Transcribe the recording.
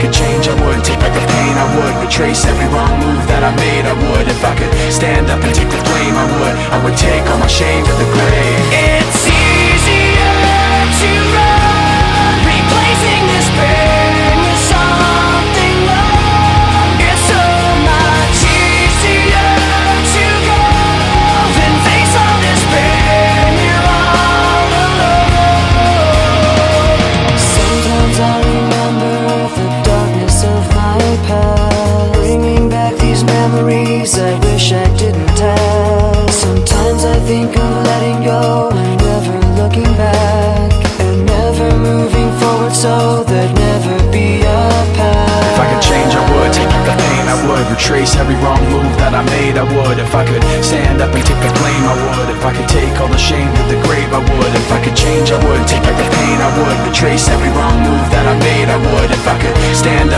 could change, I would. Take back the pain, I would. Retrace every wrong move that I made, I would. If I could stand up and take the blame, I would take all my shame to the grave. It's easier to run, replacing this pain with something love. It's so much easier to go than face all this pain. You're all alone. Sometimes I remember the darkness of my past, bringing back these memories I wish I didn't have. Sometimes I think of letting go and never looking back, and never moving forward so there'd never be a path. If I could change, I would. Take back the pain, I would. Retrace every wrong move that I made, I would. If I could stand up and take the blame, I would. If I could take all the shame to the grave, I would. If I could change, I would. Take back the pain, I would. Retrace every wrong move that I made, I would. If I could stand